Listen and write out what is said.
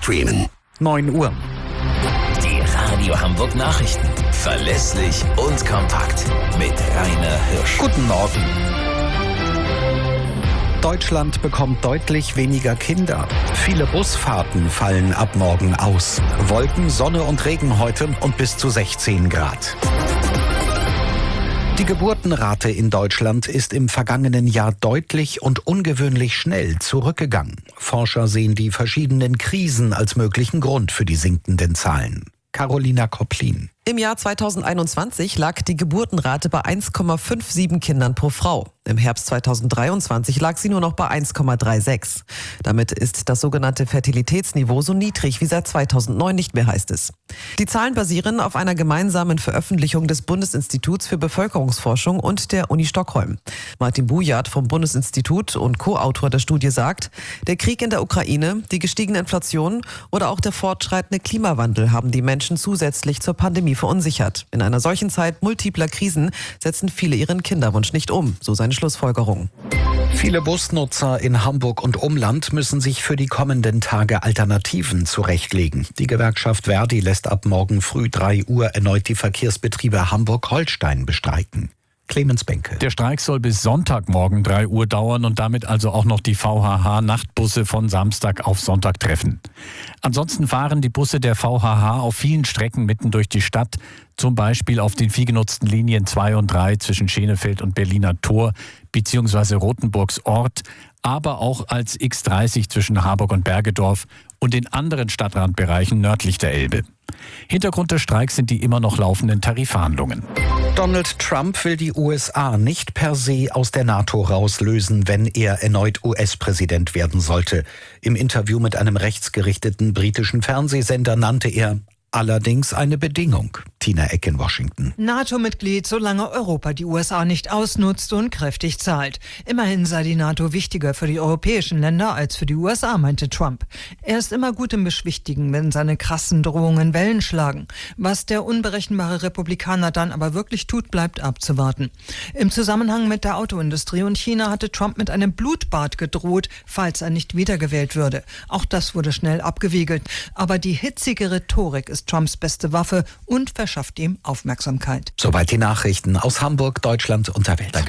streamen. 9 Uhr. Die Radio Hamburg Nachrichten. Verlässlich und kompakt. Mit Rainer Hirsch. Guten Morgen. Deutschland bekommt deutlich weniger Kinder. Viele Busfahrten fallen ab morgen aus. Wolken, Sonne und Regen heute und bis zu 16 Grad. Die Geburtenrate in Deutschland ist im vergangenen Jahr deutlich und ungewöhnlich schnell zurückgegangen. Forscher sehen die verschiedenen Krisen als möglichen Grund für die sinkenden Zahlen. Carolina Kopplin. Im Jahr 2021 lag die Geburtenrate bei 1,57 Kindern pro Frau. Im Herbst 2023 lag sie nur noch bei 1,36. Damit ist das sogenannte Fertilitätsniveau so niedrig wie seit 2009 nicht mehr, heißt es. Die Zahlen basieren auf einer gemeinsamen Veröffentlichung des Bundesinstituts für Bevölkerungsforschung und der Uni Stockholm. Martin Bujat vom Bundesinstitut und Co-Autor der Studie sagt, der Krieg in der Ukraine, die gestiegene Inflation oder auch der fortschreitende Klimawandel haben die Menschen zusätzlich zur Pandemie verunsichert. In einer solchen Zeit multipler Krisen setzen viele ihren Kinderwunsch nicht um, so seine Schlussfolgerung. Viele Busnutzer in Hamburg und Umland müssen sich für die kommenden Tage Alternativen zurechtlegen. Die Gewerkschaft Verdi lässt ab morgen früh 3 Uhr erneut die Verkehrsbetriebe Hamburg-Holstein bestreiken. Clemens Benke. Der Streik soll bis Sonntagmorgen 3 Uhr dauern und damit also auch noch die VHH-Nachtbusse von Samstag auf Sonntag treffen. Ansonsten fahren die Busse der VHH auf vielen Strecken mitten durch die Stadt, zum Beispiel auf den viel genutzten Linien 2 und 3 zwischen Schenefeld und Berliner Tor bzw. Rothenburgs Ort, aber auch als X30 zwischen Harburg und Bergedorf und in anderen Stadtrandbereichen nördlich der Elbe. Hintergrund des Streiks sind die immer noch laufenden Tarifverhandlungen. Donald Trump will die USA nicht per se aus der NATO rauslösen, wenn er erneut US-Präsident werden sollte. Im Interview mit einem rechtsgerichteten britischen Fernsehsender nannte er allerdings eine Bedingung. Tina Eck in Washington. NATO-Mitglied, solange Europa die USA nicht ausnutzt und kräftig zahlt. Immerhin sei die NATO wichtiger für die europäischen Länder als für die USA, meinte Trump. Er ist immer gut im Beschwichtigen, wenn seine krassen Drohungen Wellen schlagen. Was der unberechenbare Republikaner dann aber wirklich tut, bleibt abzuwarten. Im Zusammenhang mit der Autoindustrie und China hatte Trump mit einem Blutbad gedroht, falls er nicht wiedergewählt würde. Auch das wurde schnell abgewiegelt. Aber die hitzige Rhetorik ist Trumps beste Waffe und verschafft ihm Aufmerksamkeit. Soweit die Nachrichten aus Hamburg, Deutschland und der Welt.